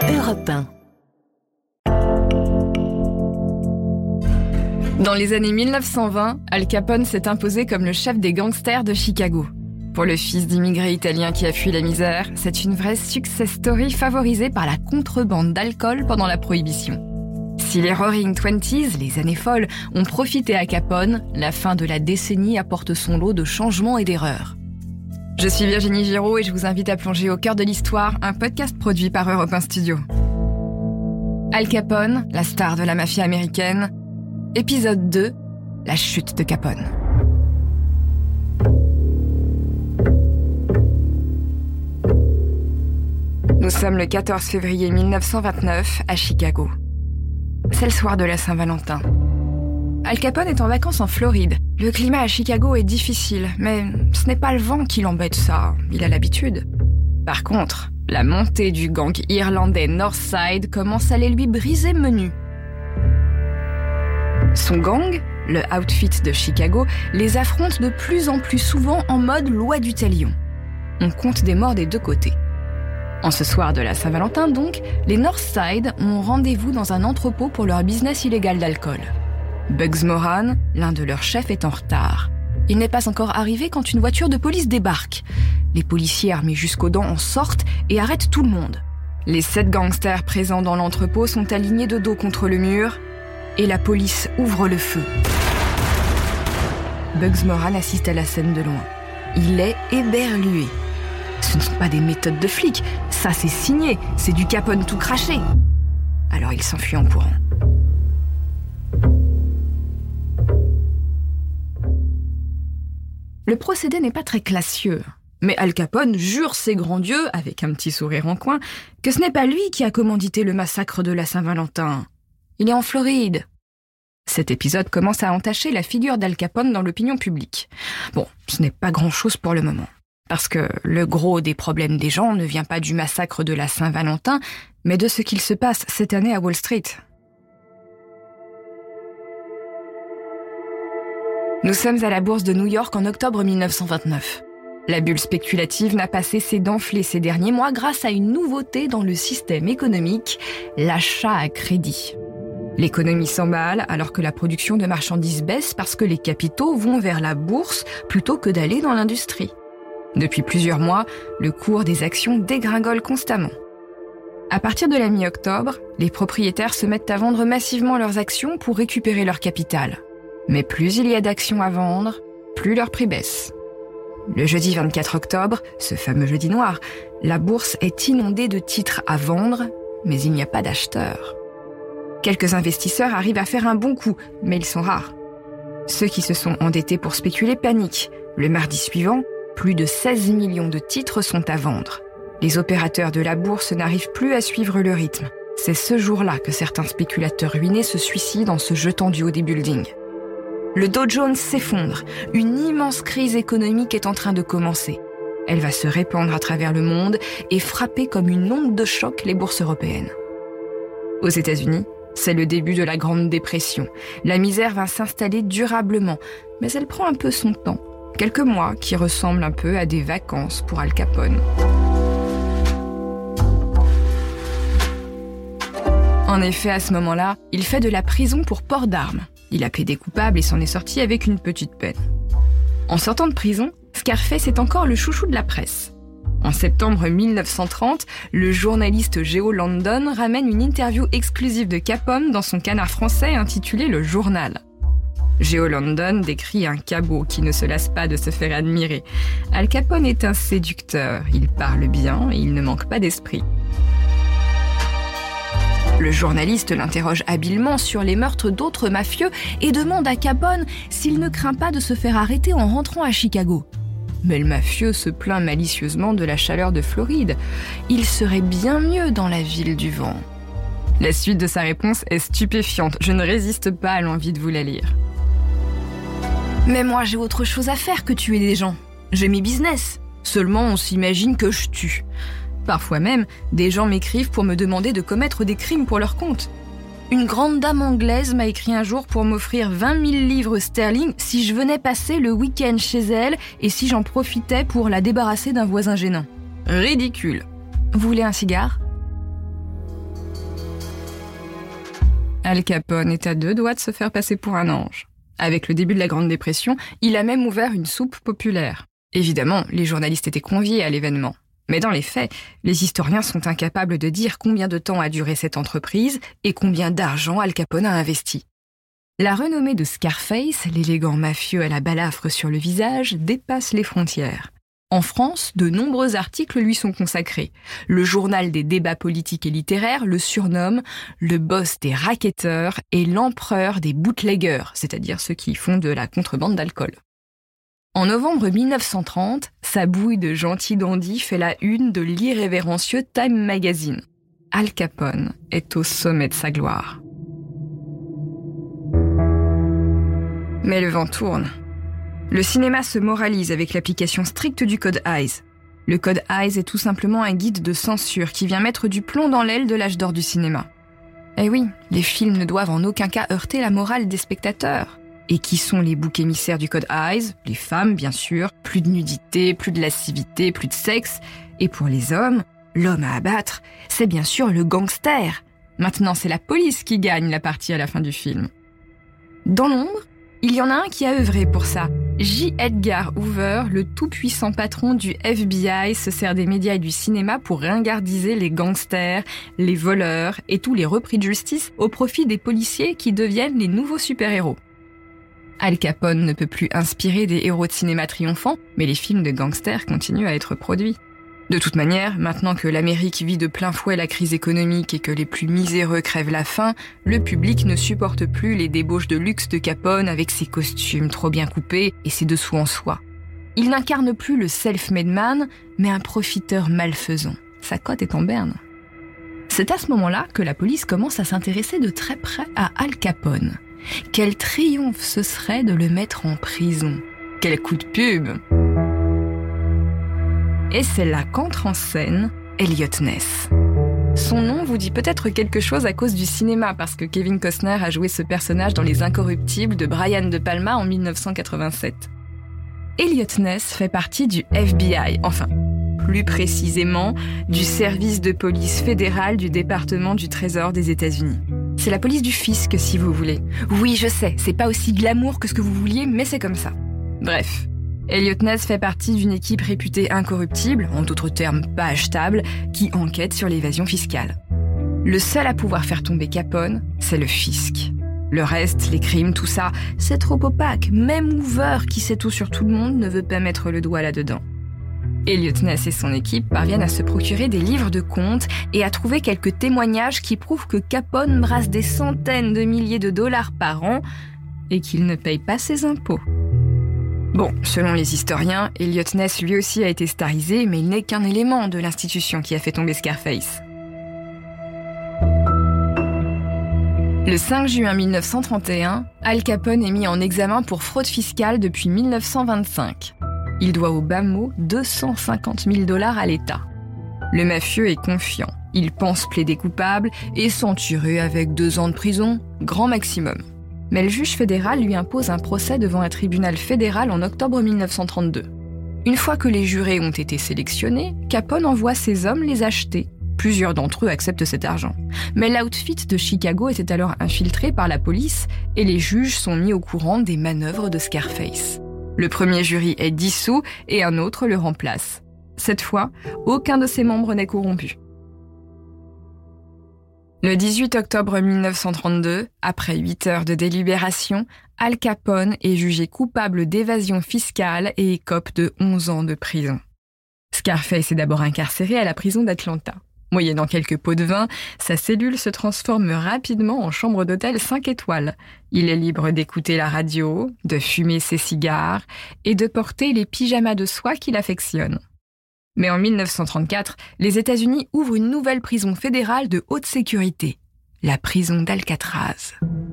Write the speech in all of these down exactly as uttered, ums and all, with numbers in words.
Europe un. Dans les années mille neuf cent vingt, Al Capone s'est imposé comme le chef des gangsters de Chicago. Pour le fils d'immigrés italiens qui a fui la misère, c'est une vraie success story favorisée par la contrebande d'alcool pendant la Prohibition. Si les Roaring Twenties, les années folles, ont profité à Capone, la fin de la décennie apporte son lot de changements et d'erreurs. Je suis Virginie Giraud et je vous invite à plonger au cœur de l'histoire, un podcast produit par Europe un Studio. Al Capone, la star de la mafia américaine, épisode deux, la chute de Capone. Nous sommes le quatorze février mille neuf cent vingt-neuf à Chicago. C'est le soir de la Saint-Valentin. Al Capone est en vacances en Floride. Le climat à Chicago est difficile, mais ce n'est pas le vent qui l'embête, ça, il a l'habitude. Par contre, la montée du gang irlandais Northside commence à les lui briser menu. Son gang, le Outfit de Chicago, les affronte de plus en plus souvent en mode loi du talion. On compte des morts des deux côtés. En ce soir de la Saint-Valentin, donc, les Northside ont rendez-vous dans un entrepôt pour leur business illégal d'alcool. Bugs Moran, l'un de leurs chefs, est en retard. Il n'est pas encore arrivé quand une voiture de police débarque. Les policiers armés jusqu'aux dents en sortent et arrêtent tout le monde. Les sept gangsters présents dans l'entrepôt sont alignés de dos contre le mur et la police ouvre le feu. Bugs Moran assiste à la scène de loin. Il est éberlué. Ce ne sont pas des méthodes de flics, ça c'est signé, c'est du Capone tout craché. Alors il s'enfuit en courant. Le procédé n'est pas très classieux, mais Al Capone jure ses grands dieux, avec un petit sourire en coin, que ce n'est pas lui qui a commandité le massacre de la Saint-Valentin. Il est en Floride. Cet épisode commence à entacher la figure d'Al Capone dans l'opinion publique. Bon, ce n'est pas grand-chose pour le moment. Parce que le gros des problèmes des gens ne vient pas du massacre de la Saint-Valentin, mais de ce qu'il se passe cette année à Wall Street. Nous sommes à la bourse de New York en octobre mille neuf cent vingt-neuf. La bulle spéculative n'a pas cessé d'enfler ces derniers mois grâce à une nouveauté dans le système économique, l'achat à crédit. L'économie s'emballe alors que la production de marchandises baisse parce que les capitaux vont vers la bourse plutôt que d'aller dans l'industrie. Depuis plusieurs mois, le cours des actions dégringole constamment. À partir de la mi-octobre, les propriétaires se mettent à vendre massivement leurs actions pour récupérer leur capital. Mais plus il y a d'actions à vendre, plus leur prix baisse. Le jeudi vingt-quatre octobre, ce fameux jeudi noir, la bourse est inondée de titres à vendre, mais il n'y a pas d'acheteurs. Quelques investisseurs arrivent à faire un bon coup, mais ils sont rares. Ceux qui se sont endettés pour spéculer paniquent. Le mardi suivant, plus de seize millions de titres sont à vendre. Les opérateurs de la bourse n'arrivent plus à suivre le rythme. C'est ce jour-là que certains spéculateurs ruinés se suicident en se jetant du haut des buildings. Le Dow Jones s'effondre. Une immense crise économique est en train de commencer. Elle va se répandre à travers le monde et frapper comme une onde de choc les bourses européennes. Aux États-Unis, c'est le début de la Grande Dépression. La misère va s'installer durablement, mais elle prend un peu son temps. Quelques mois qui ressemblent un peu à des vacances pour Al Capone. En effet, à ce moment-là, il fait de la prison pour port d'armes. Il a plaidé coupable et s'en est sorti avec une petite peine. En sortant de prison, Scarface est encore le chouchou de la presse. En septembre mille neuf cent trente, le journaliste Géo Landon ramène une interview exclusive de Capone dans son canard français intitulé Le Journal. Géo Landon décrit un cabot qui ne se lasse pas de se faire admirer. Al Capone est un séducteur, il parle bien et il ne manque pas d'esprit. Le journaliste l'interroge habilement sur les meurtres d'autres mafieux et demande à Capone s'il ne craint pas de se faire arrêter en rentrant à Chicago. Mais le mafieux se plaint malicieusement de la chaleur de Floride. Il serait bien mieux dans la ville du vent. La suite de sa réponse est stupéfiante. Je ne résiste pas à l'envie de vous la lire. Mais moi, j'ai autre chose à faire que tuer des gens. J'ai mes business. Seulement, on s'imagine que je tue. Parfois même, des gens m'écrivent pour me demander de commettre des crimes pour leur compte. Une grande dame anglaise m'a écrit un jour pour m'offrir vingt mille livres sterling si je venais passer le week-end chez elle et si j'en profitais pour la débarrasser d'un voisin gênant. Ridicule. Vous voulez un cigare ? Al Capone est à deux doigts de se faire passer pour un ange. Avec le début de la Grande Dépression, il a même ouvert une soupe populaire. Évidemment, les journalistes étaient conviés à l'événement. Mais dans les faits, les historiens sont incapables de dire combien de temps a duré cette entreprise et combien d'argent Al Capone a investi. La renommée de Scarface, l'élégant mafieux à la balafre sur le visage, dépasse les frontières. En France, de nombreux articles lui sont consacrés. Le journal des débats politiques et littéraires le surnomme le boss des racketteurs et l'empereur des bootleggers, c'est-à-dire ceux qui font de la contrebande d'alcool. En novembre mille neuf cent trente, sa bouille de gentil dandy fait la une de l'irrévérencieux Time Magazine. Al Capone est au sommet de sa gloire. Mais le vent tourne. Le cinéma se moralise avec l'application stricte du code Hays. Le code Hays est tout simplement un guide de censure qui vient mettre du plomb dans l'aile de l'âge d'or du cinéma. Eh oui, les films ne doivent en aucun cas heurter la morale des spectateurs. Et qui sont les boucs émissaires du code Hays? Les femmes, bien sûr. Plus de nudité, plus de lascivité, plus de sexe. Et pour les hommes, l'homme à abattre, c'est bien sûr le gangster. Maintenant, c'est la police qui gagne la partie à la fin du film. Dans l'ombre, il y en a un qui a œuvré pour ça. J. Edgar Hoover, le tout-puissant patron du F B I, se sert des médias et du cinéma pour ringardiser les gangsters, les voleurs et tous les repris de justice au profit des policiers qui deviennent les nouveaux super-héros. Al Capone ne peut plus inspirer des héros de cinéma triomphants, mais les films de gangsters continuent à être produits. De toute manière, maintenant que l'Amérique vit de plein fouet la crise économique et que les plus miséreux crèvent la faim, le public ne supporte plus les débauches de luxe de Capone avec ses costumes trop bien coupés et ses dessous en soie. Il n'incarne plus le self-made man, mais un profiteur malfaisant. Sa cote est en berne. C'est à ce moment-là que la police commence à s'intéresser de très près à Al Capone. Quel triomphe ce serait de le mettre en prison. Quel coup de pub! Et c'est là qu'entre en scène Elliot Ness. Son nom vous dit peut-être quelque chose à cause du cinéma, parce que Kevin Costner a joué ce personnage dans Les Incorruptibles de Brian De Palma en mille neuf cent quatre-vingt-sept. Elliot Ness fait partie du F B I, enfin, plus précisément, du service de police fédéral du département du Trésor des États-Unis. C'est la police du fisc, si vous voulez. Oui, je sais, c'est pas aussi glamour que ce que vous vouliez, mais c'est comme ça. Bref, Elliot Ness fait partie d'une équipe réputée incorruptible, en d'autres termes pas achetable, qui enquête sur l'évasion fiscale. Le seul à pouvoir faire tomber Capone, c'est le fisc. Le reste, les crimes, tout ça, c'est trop opaque. Même Hoover, qui sait tout sur tout le monde, ne veut pas mettre le doigt là-dedans. Elliot Ness et son équipe parviennent à se procurer des livres de comptes et à trouver quelques témoignages qui prouvent que Capone brasse des centaines de milliers de dollars par an et qu'il ne paye pas ses impôts. Bon, selon les historiens, Elliot Ness lui aussi a été starisé, mais il n'est qu'un élément de l'institution qui a fait tomber Scarface. Le cinq juin mille neuf cent trente et un, Al Capone est mis en examen pour fraude fiscale depuis mille neuf cent vingt-cinq. Il doit au bas mot deux cent cinquante mille dollars à l'État. Le mafieux est confiant. Il pense plaider coupable et s'en tirer avec deux ans de prison, grand maximum. Mais le juge fédéral lui impose un procès devant un tribunal fédéral en octobre mille neuf cent trente-deux. Une fois que les jurés ont été sélectionnés, Capone envoie ses hommes les acheter. Plusieurs d'entre eux acceptent cet argent. Mais l'outfit de Chicago était alors infiltré par la police et les juges sont mis au courant des manœuvres de Scarface. Le premier jury est dissous et un autre le remplace. Cette fois, aucun de ses membres n'est corrompu. Le dix-huit octobre mille neuf cent trente-deux, après huit heures de délibération, Al Capone est jugé coupable d'évasion fiscale et écope de onze ans de prison. Scarface est d'abord incarcéré à la prison d'Atlanta. Moyennant quelques pots de vin, sa cellule se transforme rapidement en chambre d'hôtel cinq étoiles. Il est libre d'écouter la radio, de fumer ses cigares et de porter les pyjamas de soie qu'il affectionne. Mais en mille neuf cent trente-quatre, les États-Unis ouvrent une nouvelle prison fédérale de haute sécurité, la prison d'Alcatraz.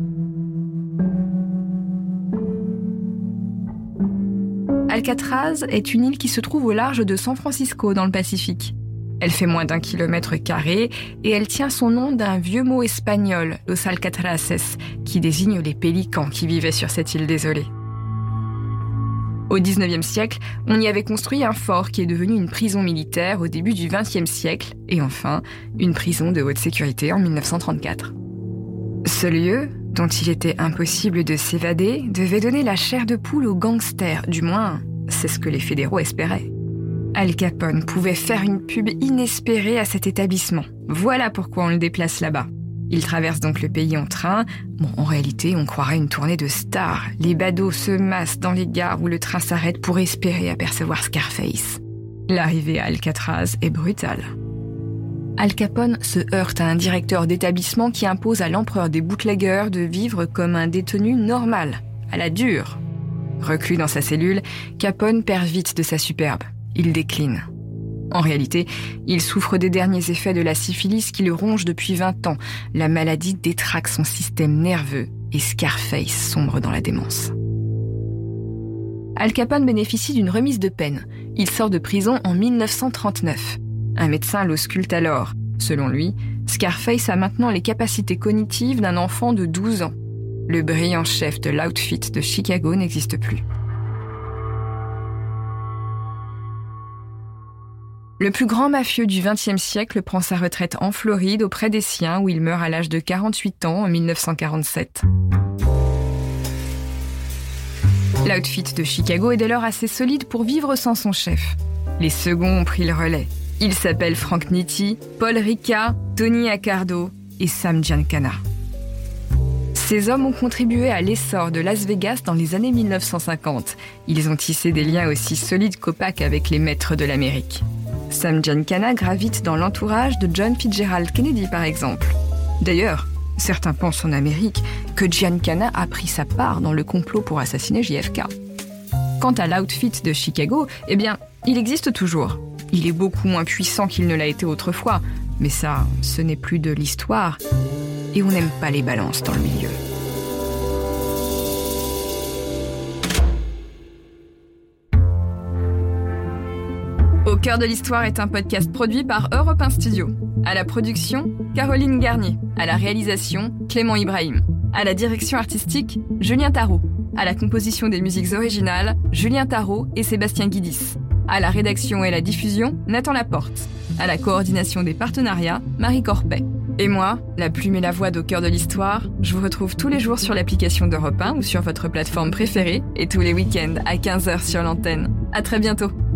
Alcatraz est une île qui se trouve au large de San Francisco, dans le Pacifique. Elle fait moins d'un kilomètre carré et elle tient son nom d'un vieux mot espagnol, los alcatraces, qui désigne les pélicans qui vivaient sur cette île désolée. Au dix-neuvième siècle, on y avait construit un fort qui est devenu une prison militaire au début du vingtième siècle et enfin, une prison de haute sécurité en mille neuf cent trente-quatre. Ce lieu, dont il était impossible de s'évader, devait donner la chair de poule aux gangsters, du moins, c'est ce que les fédéraux espéraient. Al Capone pouvait faire une pub inespérée à cet établissement. Voilà pourquoi on le déplace là-bas. Il traverse donc le pays en train. Bon, en réalité, on croirait une tournée de stars. Les badauds se massent dans les gares où le train s'arrête pour espérer apercevoir Scarface. L'arrivée à Alcatraz est brutale. Al Capone se heurte à un directeur d'établissement qui impose à l'empereur des bootleggers de vivre comme un détenu normal, à la dure. Reclus dans sa cellule, Capone perd vite de sa superbe. Il décline. En réalité, il souffre des derniers effets de la syphilis qui le ronge depuis vingt ans. La maladie détraque son système nerveux et Scarface sombre dans la démence. Al Capone bénéficie d'une remise de peine. Il sort de prison en mille neuf cent trente-neuf. Un médecin l'ausculte alors. Selon lui, Scarface a maintenant les capacités cognitives d'un enfant de douze ans. Le brillant chef de l'outfit de Chicago n'existe plus. Le plus grand mafieux du vingtième siècle prend sa retraite en Floride auprès des siens où il meurt à l'âge de quarante-huit ans en mille neuf cent quarante-sept. L'outfit de Chicago est dès lors assez solide pour vivre sans son chef. Les seconds ont pris le relais. Ils s'appellent Frank Nitti, Paul Ricca, Tony Accardo et Sam Giancana. Ces hommes ont contribué à l'essor de Las Vegas dans les années mille neuf cent cinquante. Ils ont tissé des liens aussi solides qu'opaques avec les maîtres de l'Amérique. Sam Giancana gravite dans l'entourage de John Fitzgerald Kennedy, par exemple. D'ailleurs, certains pensent en Amérique que Giancana a pris sa part dans le complot pour assassiner J F K. Quant à l'outfit de Chicago, eh bien, il existe toujours. Il est beaucoup moins puissant qu'il ne l'a été autrefois, mais ça, ce n'est plus de l'histoire, et on n'aime pas les balances dans le milieu. Au cœur de l'histoire est un podcast produit par Europe un Studio. À la production, Caroline Garnier. À la réalisation, Clément Ibrahim. À la direction artistique, Julien Tarot. À la composition des musiques originales, Julien Tarot et Sébastien Guidis. À la rédaction et la diffusion, Nathan Laporte. À la coordination des partenariats, Marie Corpet. Et moi, la plume et la voix d'Au cœur de l'histoire, je vous retrouve tous les jours sur l'application d'Europe un ou sur votre plateforme préférée et tous les week-ends à quinze heures sur l'antenne. À très bientôt.